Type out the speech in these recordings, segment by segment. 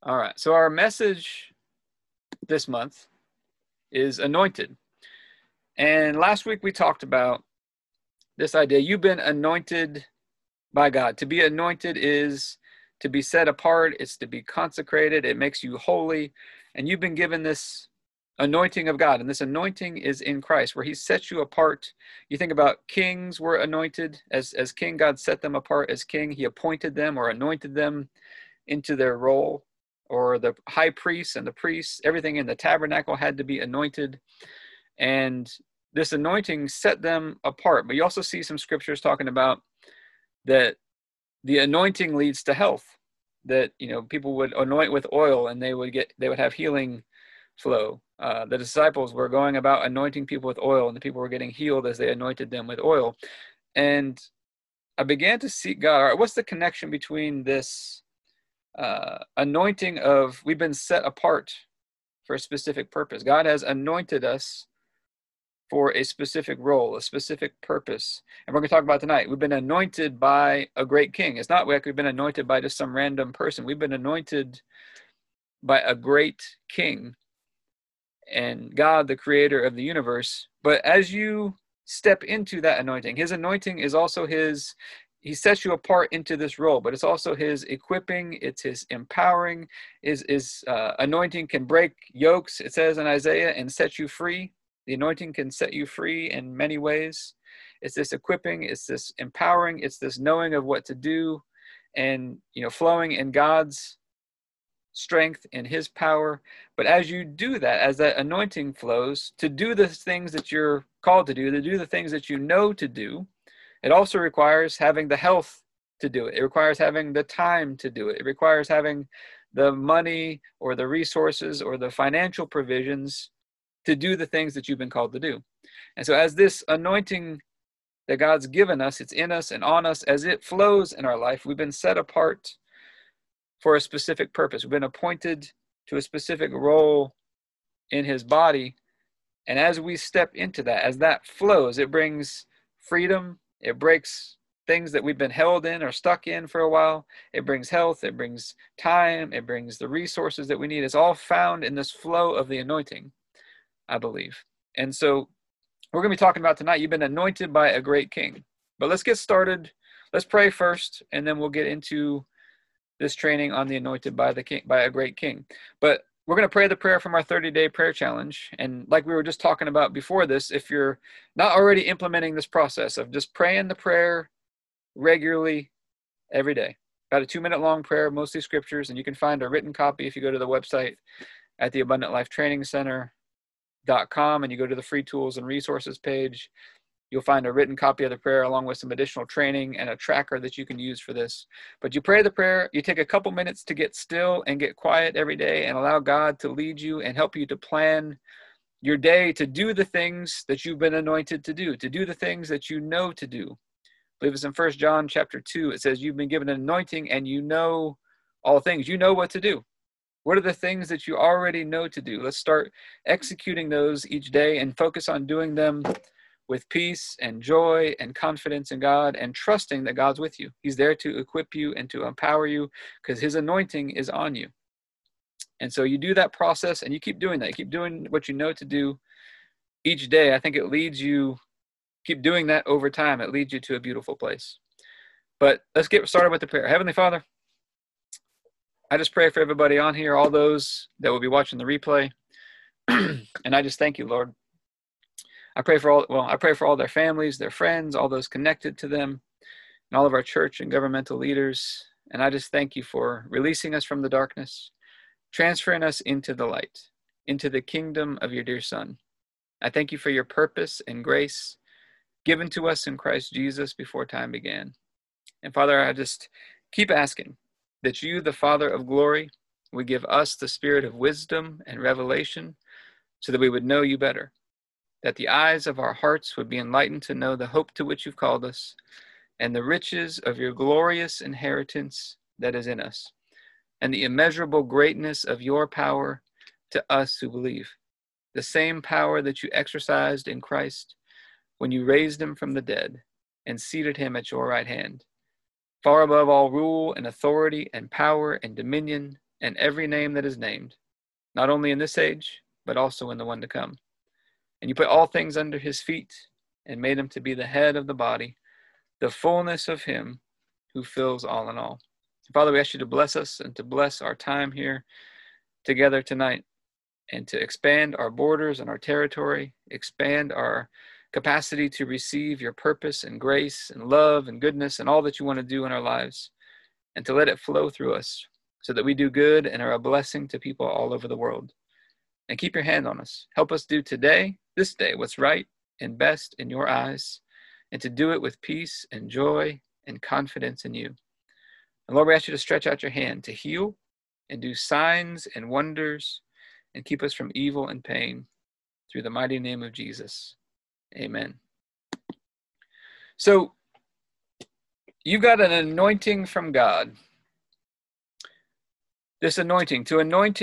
All right. So our message this month is anointed. And last week we talked about this idea. You've been anointed by God. To be anointed is to be set apart. It's to be consecrated. It makes you holy. And you've been given this anointing of God. And this anointing is in Christ, where he sets you apart. You think about kings were anointed. As king, God set them apart as king. He appointed them or anointed them into their role. Or the high priests and the priests, everything in the tabernacle had to be anointed. And this anointing set them apart. But you also see some scriptures talking about that the anointing leads to health. That, you know, people would anoint with oil and they would have healing flow. The disciples were going about anointing people with oil, and the people were getting healed as they anointed them with oil. And I began to seek God. All right, what's the connection between this anointing of we've been set apart for a specific purpose? God has anointed us for a specific role, a specific purpose. And we're going to talk about tonight. We've been anointed by a great king. It's not like we've been anointed by just some random person. We've been anointed by a great king and God, the creator of the universe. But as you step into that anointing, his anointing is also he sets you apart into this role, but it's also his equipping, it's his empowering. His anointing can break yokes, it says in Isaiah, and set you free. The anointing can set you free in many ways. It's this equipping, it's this empowering, it's this knowing of what to do, and, you know, flowing in God's strength and his power. But as you do that, as that anointing flows to do the things that you're called to do the things that you know to do, it also requires having the health to do it. It requires having the time to do it. It requires having the money or the resources or the financial provisions to do the things that you've been called to do. And so as this anointing that God's given us, it's in us and on us, as it flows in our life, we've been set apart for a specific purpose. We've been appointed to a specific role in his body. And as we step into that, as that flows, it brings freedom. It breaks things that we've been held in or stuck in for a while. It brings health. It brings time. It brings the resources that we need. It's all found in this flow of the anointing, I believe. And so we're going to be talking about tonight, you've been anointed by a great king. But let's get started. Let's pray first, and then we'll get into this training on the anointed by the king, by a great king. But we're going to pray the prayer from our 30-day prayer challenge. And like we were just talking about before this, if you're not already implementing this process of just praying the prayer regularly every day, about a 2-minute long prayer, mostly scriptures, and you can find a written copy if you go to the website at the Abundant Life Training Center.com and you go to the free tools and resources page. You'll find a written copy of the prayer along with some additional training and a tracker that you can use for this. But you pray the prayer, you take a couple minutes to get still and get quiet every day and allow God to lead you and help you to plan your day to do the things that you've been anointed to do the things that you know to do. I believe it's in 1 John chapter 2. It says you've been given an anointing and you know all things. You know what to do. What are the things that you already know to do? Let's start executing those each day and focus on doing them with peace and joy and confidence in God and trusting that God's with you. He's there to equip you and to empower you because his anointing is on you. And so you do that process and you keep doing that. You keep doing what you know to do each day. I think it leads you, keep doing that over time. It leads you to a beautiful place. But let's get started with the prayer. Heavenly Father, I just pray for everybody on here, all those that will be watching the replay. And I just thank you, Lord. I pray for all their families, their friends, all those connected to them, and all of our church and governmental leaders. And I just thank you for releasing us from the darkness, transferring us into the light, into the kingdom of your dear Son. I thank you for your purpose and grace given to us in Christ Jesus before time began. And Father, I just keep asking that you, the Father of glory, would give us the spirit of wisdom and revelation so that we would know you better, that the eyes of our hearts would be enlightened to know the hope to which you've called us and the riches of your glorious inheritance that is in us, and the immeasurable greatness of your power to us who believe, the same power that you exercised in Christ when you raised him from the dead and seated him at your right hand, far above all rule and authority and power and dominion and every name that is named, not only in this age, but also in the one to come. And you put all things under his feet and made him to be the head of the body, the fullness of him who fills all in all. Father, we ask you to bless us and to bless our time here together tonight, and to expand our borders and our territory, expand our capacity to receive your purpose and grace and love and goodness and all that you want to do in our lives, and to let it flow through us so that we do good and are a blessing to people all over the world. And keep your hand on us. Help us do today, this day, what's right and best in your eyes, and to do it with peace and joy and confidence in you. And Lord, we ask you to stretch out your hand to heal and do signs and wonders and keep us from evil and pain through the mighty name of Jesus. Amen. So you got an anointing from God. This anointing, to anoint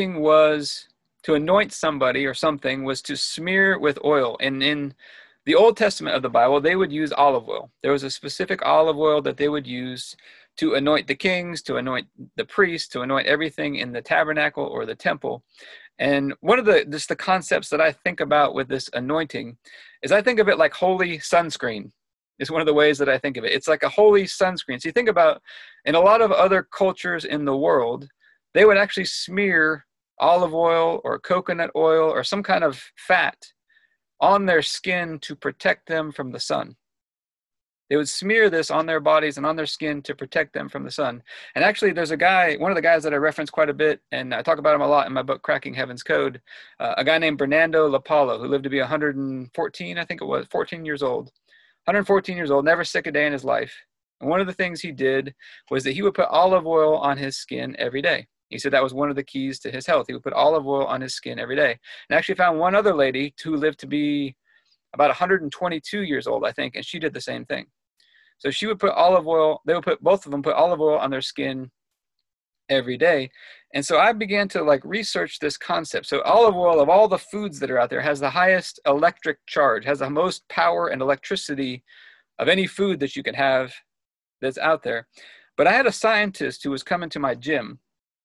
somebody or something was to smear with oil. And in the Old Testament of the Bible, they would use olive oil. There was a specific olive oil that they would use to anoint the kings, to anoint the priests, to anoint everything in the tabernacle or the temple. And one of the concepts that I think about with this anointing is I think of it like holy sunscreen. It's one of the ways that I think of it. It's like a holy sunscreen. So you think about, in a lot of other cultures in the world, they would actually smear olive oil or coconut oil or some kind of fat on their skin to protect them from the sun. They would smear this on their bodies and on their skin to protect them from the sun. And actually, there's a guy, one of the guys that I reference quite a bit, and I talk about him a lot in my book, Cracking Heaven's Code, a guy named Bernardo Lapallo, who lived to be 114, I think it was, 14 years old. 114 years old, never sick a day in his life. And one of the things he did was that he would put olive oil on his skin every day. He said that was one of the keys to his health. He would put olive oil on his skin every day. And I actually found one other lady who lived to be about 122 years old, I think, and she did the same thing. So she would put olive oil, both of them put olive oil on their skin every day. And so I began to research this concept. So olive oil, of all the foods that are out there, has the highest electric charge, has the most power and electricity of any food that you can have that's out there. But I had a scientist who was coming to my gym,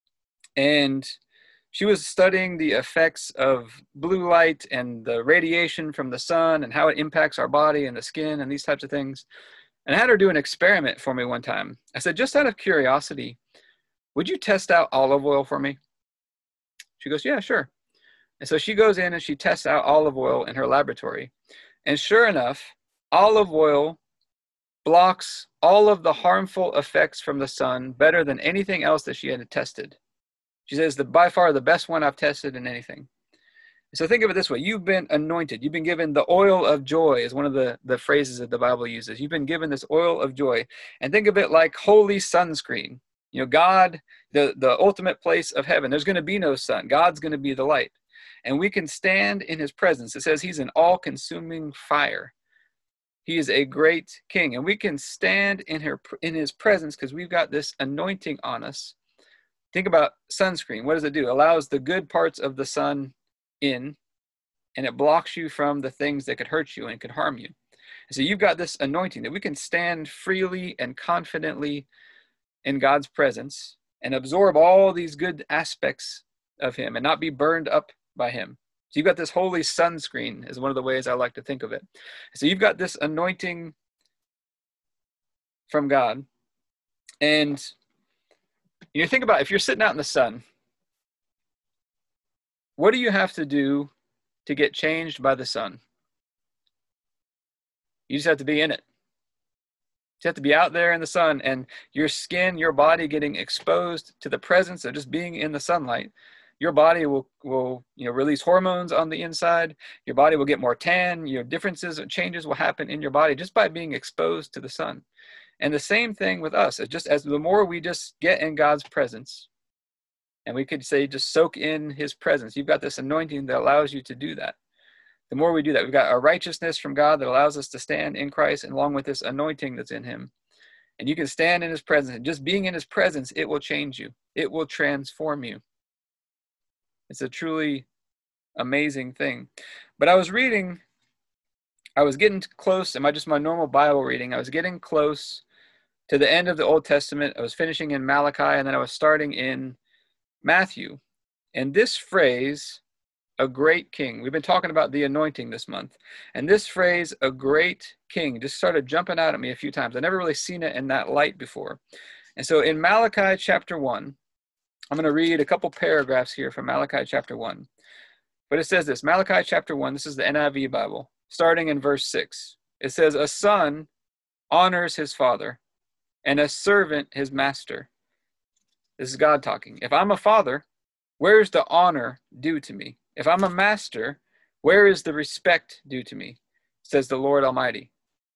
and she was studying the effects of blue light and the radiation from the sun and how it impacts our body and the skin and these types of things. And I had her do an experiment for me one time. I said, just out of curiosity, would you test out olive oil for me? She goes, yeah, sure. And so she goes in and she tests out olive oil in her laboratory. And sure enough, olive oil blocks all of the harmful effects from the sun better than anything else that she had tested. She says, by far the best one I've tested in anything. So think of it this way. You've been anointed. You've been given the oil of joy is one of the phrases that the Bible uses. You've been given this oil of joy. And think of it like holy sunscreen. You know, God, the ultimate place of heaven. There's going to be no sun. God's going to be the light. And we can stand in his presence. It says he's an all-consuming fire. He is a great king. And we can stand in his presence because we've got this anointing on us. Think about sunscreen. What does it do? It allows the good parts of the sun in, and it blocks you from the things that could hurt you and could harm you. And so you've got this anointing that we can stand freely and confidently in God's presence and absorb all these good aspects of him and not be burned up by him. So you've got this holy sunscreen is one of the ways I like to think of it. So you've got this anointing from God. And you think about if you're sitting out in the sun, what do you have to do to get changed by the sun? You just have to be in it. You have to be out there in the sun, and your skin, your body getting exposed to the presence of just being in the sunlight. Your body will release hormones on the inside. Your body will get more tan. Your differences and changes will happen in your body just by being exposed to the sun. And the same thing with us. Just as the more we just get in God's presence, and we could say just soak in his presence. You've got this anointing that allows you to do that. The more we do that, we've got a righteousness from God that allows us to stand in Christ, and along with this anointing that's in him. And you can stand in his presence. And just being in his presence, it will change you. It will transform you. It's a truly amazing thing. But I was getting close in my normal Bible reading. I was getting close to the end of the Old Testament. I was finishing in Malachi, and then I was starting in Matthew. And this phrase, a great king, we've been talking about the anointing this month. And this phrase, a great king, just started jumping out at me a few times. I've never really seen it in that light before. And so in Malachi chapter 1, I'm going to read a couple paragraphs here from Malachi chapter 1. But it says this, Malachi chapter 1, this is the NIV Bible, starting in verse 6. It says, a son honors his father, and a servant his master. This is God talking. If I'm a father, where is the honor due to me? If I'm a master, where is the respect due to me? Says the Lord Almighty.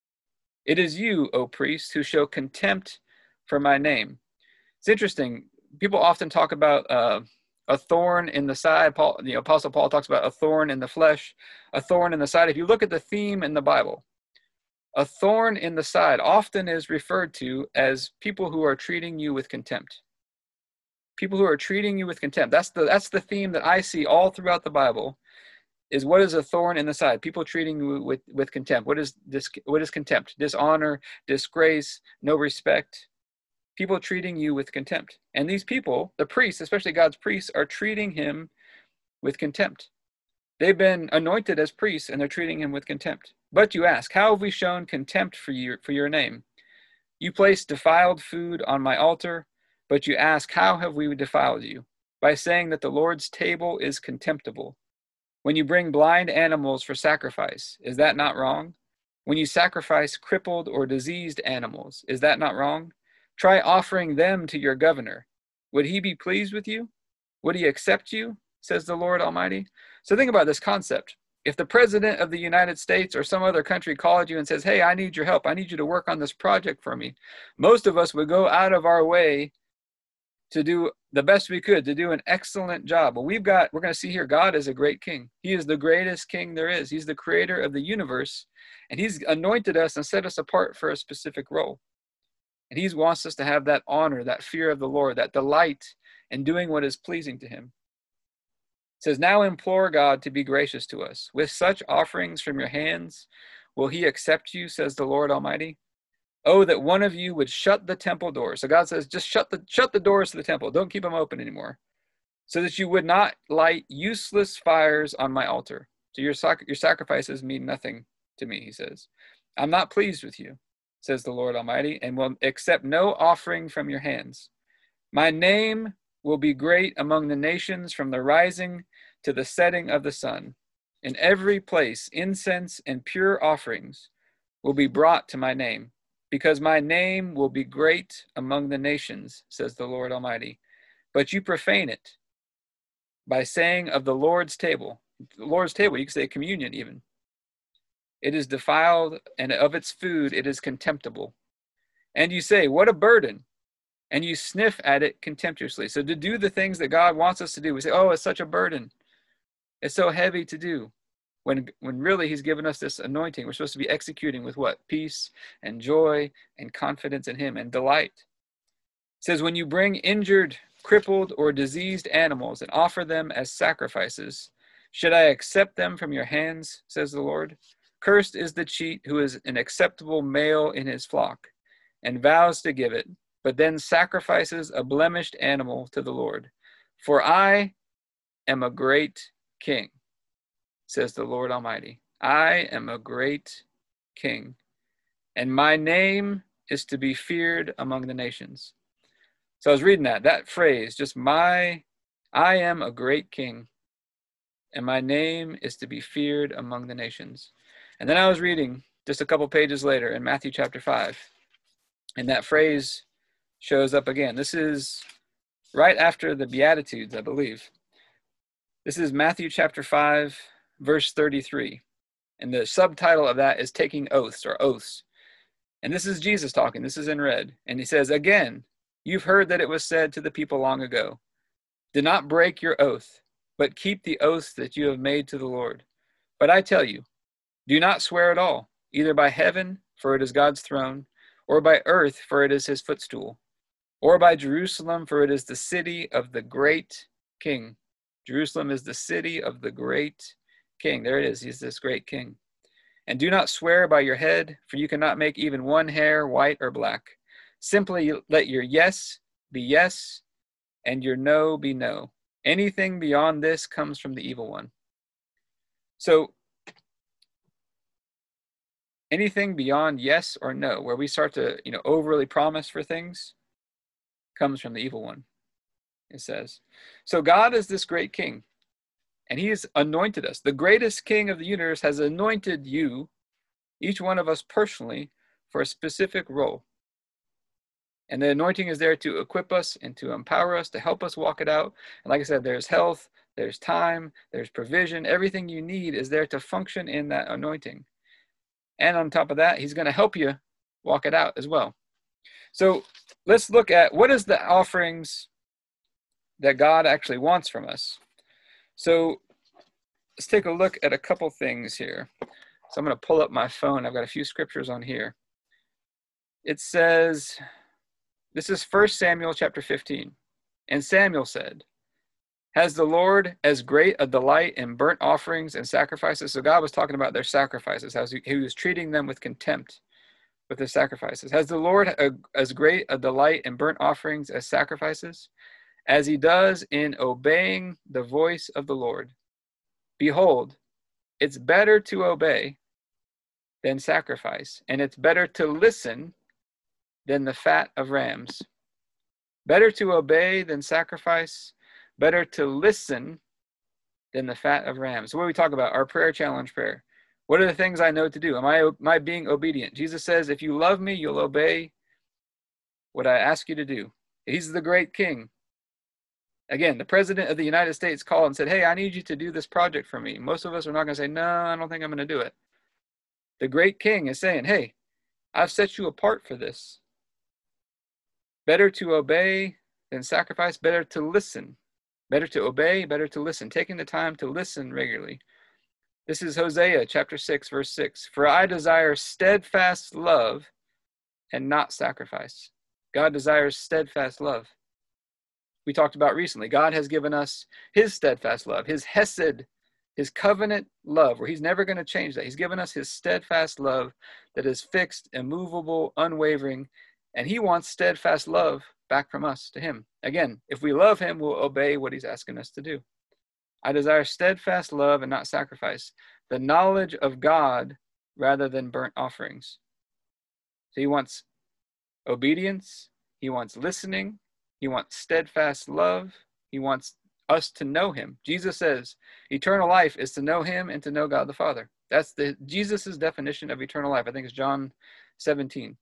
It is you, O priests, who show contempt for my name. It's interesting. People often talk about a thorn in the side. Paul, the Apostle Paul talks about a thorn in the flesh, a thorn in the side. If you look at the theme in the Bible, a thorn in the side often is referred to as people who are treating you with contempt. People who are treating you with contempt. That's the theme that I see all throughout the Bible. Is what is a thorn in the side? People treating you with contempt. What is contempt? Dishonor, disgrace, no respect. People treating you with contempt. And these people, the priests, especially God's priests, are treating him with contempt. They've been anointed as priests, and they're treating him with contempt. But you ask, how have we shown contempt for your name? You place defiled food on my altar, but you ask, how have we defiled you? By saying that the Lord's table is contemptible. When you bring blind animals for sacrifice, is that not wrong? When you sacrifice crippled or diseased animals, is that not wrong? Try offering them to your governor. Would he be pleased with you? Would he accept you? Says the Lord Almighty. So think about this concept. If the president of the United States or some other country called you and says, hey, I need your help. I need you to work on this project for me. Most of us would go out of our way to do the best we could, to do an excellent job. But we're going to see here, God is a great king. He is the greatest king there is. He's the creator of the universe, and he's anointed us and set us apart for a specific role. And he wants us to have that honor, that fear of the Lord, that delight in doing what is pleasing to him. It says, now implore God to be gracious to us. With such offerings from your hands, will he accept you, says the Lord Almighty? Oh, that one of you would shut the temple doors. So God says, just shut the doors to the temple. Don't keep them open anymore. So that you would not light useless fires on my altar. So your sacrifices mean nothing to me, he says. I'm not pleased with you, says the Lord Almighty, and will accept no offering from your hands. My name will be great among the nations from the rising to the setting of the sun. In every place, incense and pure offerings will be brought to my name, because my name will be great among the nations, says the Lord Almighty. But you profane it by saying of the Lord's table, you can say communion even, it is defiled, and of its food it is contemptible. And you say, what a burden, and you sniff at it contemptuously. So to do the things that God wants us to do, we say, oh, it's such a burden. It's so heavy to do. When really he's given us this anointing, we're supposed to be executing with what? Peace and joy and confidence in him and delight. It says, when you bring injured, crippled, or diseased animals and offer them as sacrifices, should I accept them from your hands, says the Lord? Cursed is the cheat who is an acceptable male in his flock and vows to give it, but then sacrifices a blemished animal to the Lord. For I am a great king, says the Lord Almighty. I am a great king, and my name is to be feared among the nations. So I was reading that phrase, I am a great king, and my name is to be feared among the nations. And then I was reading just a couple pages later in Matthew chapter 5, and that phrase shows up again. This is right after the Beatitudes, I believe. This is Matthew chapter 5, verse 33. And the subtitle of that is taking oaths or oaths. And this is Jesus talking. This is in red. And he says, again, you've heard that it was said to the people long ago, do not break your oath, but keep the oaths that you have made to the Lord. But I tell you, do not swear at all, either by heaven, for it is God's throne, or by earth, for it is his footstool, or by Jerusalem, for it is the city of the great king. Jerusalem is the city of the great king. There it is. He's this great king. And do not swear by your head, for you cannot make even one hair white or black. Simply let your yes be yes and your no be no. Anything beyond this comes from the evil one. So anything beyond yes or no, where we start to, overly promise for things, comes from the evil one, it says. So God is this great king, and he has anointed us. The greatest king of the universe has anointed you, each one of us personally, for a specific role. And the anointing is there to equip us and to empower us, to help us walk it out. And like I said, there's health, there's time, there's provision. Everything you need is there to function in that anointing. And on top of that, he's going to help you walk it out as well. So let's look at what is the offerings that God actually wants from us. So let's take a look at a couple things here. So I'm going to pull up my phone. I've got a few scriptures on here. It says, this is 1 Samuel chapter 15. And Samuel said, has the Lord as great a delight in burnt offerings and sacrifices? So God was talking about their sacrifices, how he was treating them with contempt with their sacrifices. Has the Lord as great a delight in burnt offerings as sacrifices, as he does in obeying the voice of the Lord? Behold, it's better to obey than sacrifice, and it's better to listen than the fat of rams. Better to obey than sacrifice, better to listen than the fat of rams. So what do we talk about? Our prayer challenge prayer. What are the things I know to do? Am I being obedient? Jesus says, if you love me, you'll obey what I ask you to do. He's the great king. Again, the president of the United States called and said, hey, I need you to do this project for me. Most of us are not going to say, no, I don't think I'm going to do it. The great king is saying, hey, I've set you apart for this. Better to obey than sacrifice, better to listen. Better to obey, better to listen. Taking the time to listen regularly. This is Hosea chapter 6, verse 6. For I desire steadfast love and not sacrifice. God desires steadfast love. We talked about recently, God has given us his steadfast love, his hesed, his covenant love, where he's never going to change that. He's given us his steadfast love that is fixed, immovable, unwavering, and he wants steadfast love back from us to him. Again, if we love him, we'll obey what he's asking us to do. I desire steadfast love and not sacrifice, the knowledge of God rather than burnt offerings. So he wants obedience, he wants listening, he wants steadfast love, he wants us to know him. Jesus says eternal life is to know him and to know God the Father. That's Jesus's definition of eternal life. I think it's John 17.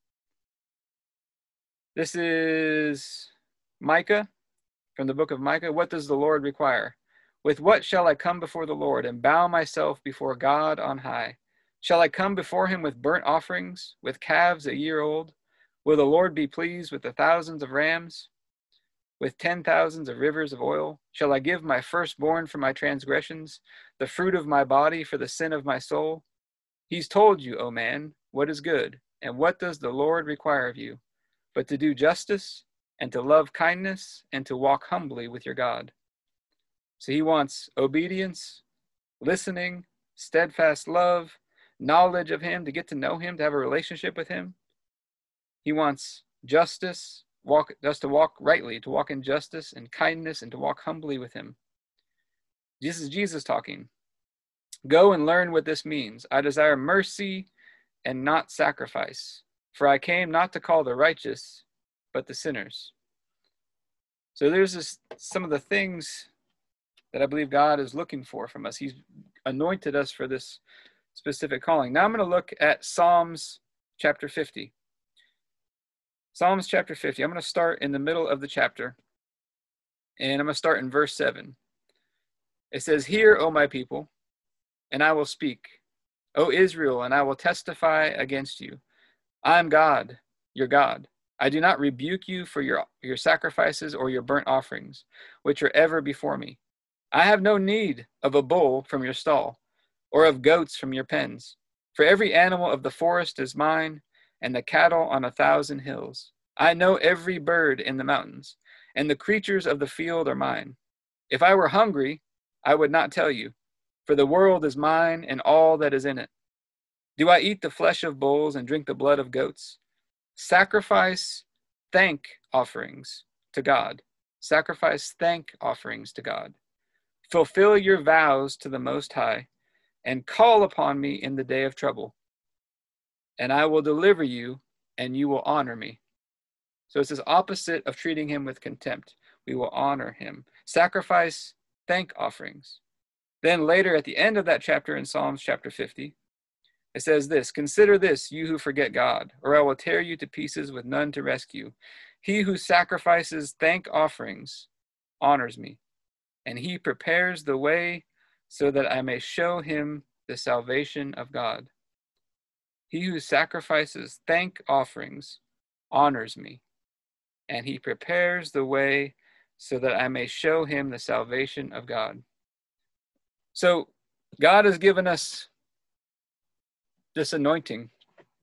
This is Micah, from the book of Micah. What does the Lord require? With what shall I come before the Lord and bow myself before God on high? Shall I come before him with burnt offerings, with calves a year old? Will the Lord be pleased with the thousands of rams, with 10,000s of rivers of oil? Shall I give my firstborn for my transgressions, the fruit of my body for the sin of my soul? He's told you, O man, what is good, and what does the Lord require of you, but to do justice, and to love kindness, and to walk humbly with your God. So he wants obedience, listening, steadfast love, knowledge of him, to get to know him, to have a relationship with him. He wants justice, to walk rightly, to walk in justice and kindness, and to walk humbly with him. This is Jesus talking. Go and learn what this means. I desire mercy and not sacrifice, for I came not to call the righteous, but the sinners. So there's some of the things that I believe God is looking for from us. He's anointed us for this specific calling. Now I'm going to look at Psalms chapter 50. Psalms chapter 50. I'm going to start in the middle of the chapter, and I'm going to start in verse 7. It says, Hear, O my people, and I will speak. O Israel, and I will testify against you. I am God, your God. I do not rebuke you for your sacrifices or your burnt offerings, which are ever before me. I have no need of a bull from your stall, or of goats from your pens. For every animal of the forest is mine, and the cattle on 1,000 hills. I know every bird in the mountains, and the creatures of the field are mine. If I were hungry, I would not tell you, for the world is mine and all that is in it. Do I eat the flesh of bulls and drink the blood of goats? Sacrifice thank offerings to God. Sacrifice thank offerings to God. Fulfill your vows to the Most High, and call upon me in the day of trouble. And I will deliver you, and you will honor me. So it's this opposite of treating him with contempt. We will honor him. Sacrifice thank offerings. Then later at the end of that chapter in Psalms chapter 50, it says this, consider this, you who forget God, or I will tear you to pieces with none to rescue. He who sacrifices thank offerings honors me, and he prepares the way so that I may show him the salvation of God. He who sacrifices thank offerings honors me, and he prepares the way so that I may show him the salvation of God. So God has given us this anointing.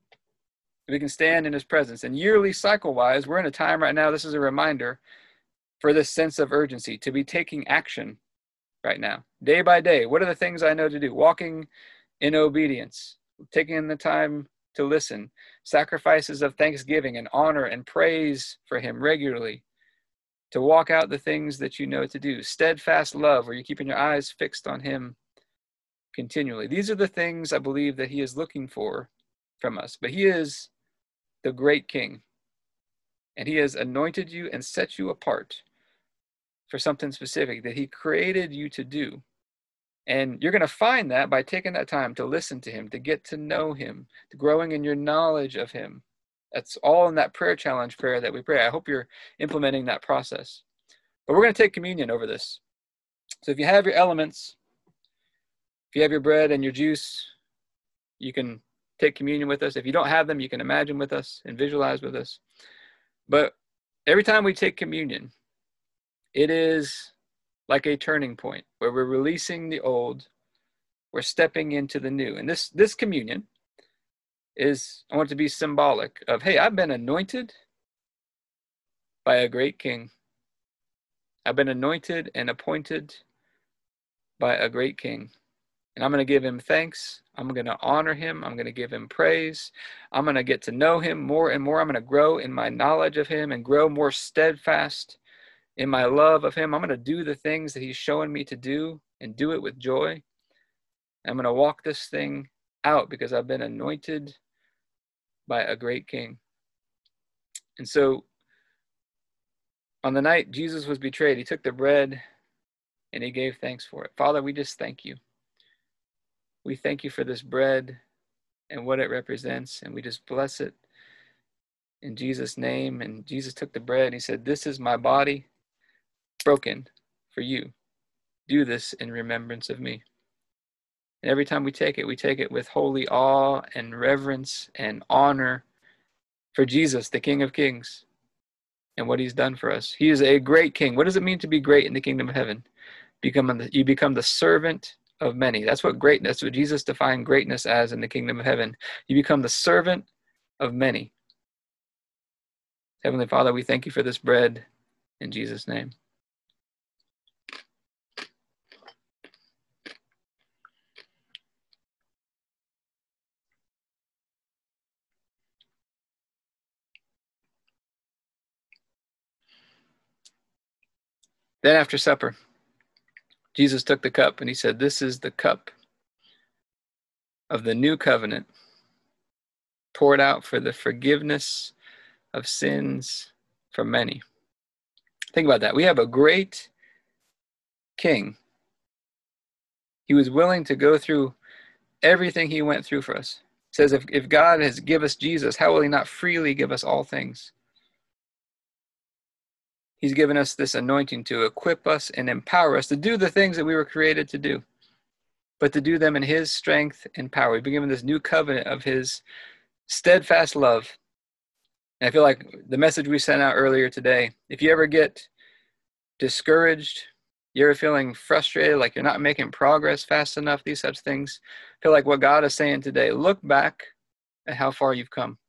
We can stand in his presence. And yearly cycle-wise, we're in a time right now, this is a reminder for this sense of urgency, to be taking action right now. Day by day, what are the things I know to do? Walking in obedience, taking the time to listen, sacrifices of thanksgiving and honor and praise for him regularly, to walk out the things that you know to do, steadfast love, where you're keeping your eyes fixed on him continually. These are the things I believe that he is looking for from us. But he is the great king, and he has anointed you and set you apart for something specific that he created you to do. And you're going to find that by taking that time to listen to him, to get to know him, to growing in your knowledge of him. That's all in that prayer challenge prayer that we pray. I hope you're implementing that process. But we're going to take communion over this. So if you have your elements, if you have your bread and your juice, you can take communion with us. If you don't have them, you can imagine with us and visualize with us. But every time we take communion, it is like a turning point where we're releasing the old, we're stepping into the new. And this communion is, I want it to be symbolic of, hey, I've been anointed by a great king. I've been anointed and appointed by a great king. And I'm going to give him thanks. I'm going to honor him. I'm going to give him praise. I'm going to get to know him more and more. I'm going to grow in my knowledge of him and grow more steadfast in my love of him. I'm going to do the things that he's showing me to do and do it with joy. I'm going to walk this thing out because I've been anointed by a great king. And so on the night Jesus was betrayed, he took the bread and he gave thanks for it. Father, we just thank you. We thank you for this bread and what it represents, and we just bless it in Jesus' name. And Jesus took the bread and he said, this is my body broken for you. Do this in remembrance of me. And every time we take it with holy awe and reverence and honor for Jesus, the King of Kings, and what he's done for us. He is a great king. What does it mean to be great in the kingdom of heaven? You become the servant of many. That's what Jesus defined greatness as in the kingdom of heaven. You become the servant of many. Heavenly Father, we thank you for this bread in Jesus' name. Then after supper, Jesus took the cup and he said, this is the cup of the new covenant, poured out for the forgiveness of sins for many. Think about that. We have a great king. He was willing to go through everything he went through for us. It says, if God has given us Jesus, how will he not freely give us all things? He's given us this anointing to equip us and empower us to do the things that we were created to do, but to do them in his strength and power. We've been given this new covenant of his steadfast love. And I feel like the message we sent out earlier today, if you ever get discouraged, you're feeling frustrated, like you're not making progress fast enough, these such things, I feel like what God is saying today, look back at how far you've come.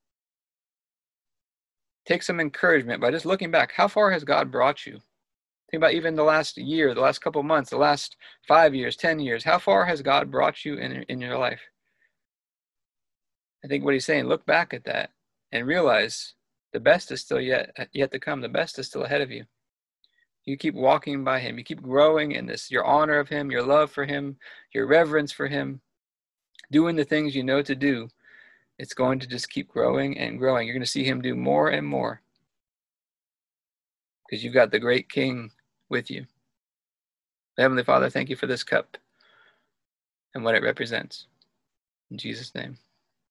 Take some encouragement by just looking back. How far has God brought you? Think about even the last year, the last couple of months, the last 5 years, 10 years. How far has God brought you in your life? I think what he's saying, look back at that and realize the best is still yet to come. The best is still ahead of you. You keep walking by him. You keep growing in this, your honor of him, your love for him, your reverence for him, doing the things you know to do. It's going to just keep growing and growing. You're going to see him do more and more because you've got the great King with you. Heavenly Father, thank you for this cup and what it represents. In Jesus' name.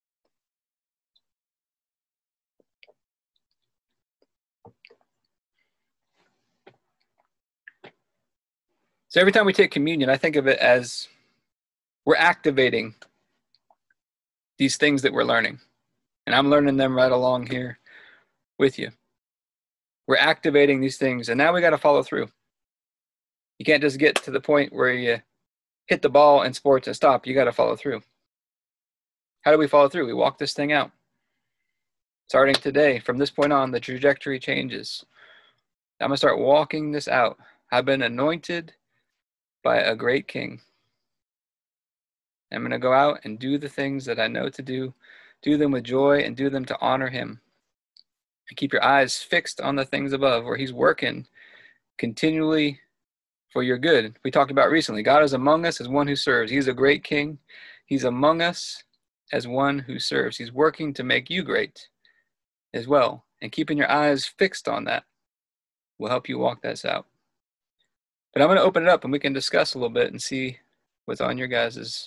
So every time we take communion, I think of it as we're activating these things that we're learning. And I'm learning them right along here with you. We're activating these things, and now we got to follow through. You can't just get to the point where you hit the ball in sports and stop. You got to follow through. How do we follow through? We walk this thing out. Starting today, from this point on, the trajectory changes. I'm going to start walking this out. I've been anointed by a great King. I'm going to go out and do the things that I know to do them with joy, and do them to honor him. And keep your eyes fixed on the things above, where he's working continually for your good. We talked about recently, God is among us as one who serves. He's a great King. He's among us as one who serves. He's working to make you great as well. And keeping your eyes fixed on that will help you walk this out. But I'm going to open it up and we can discuss a little bit and see what's on your guys'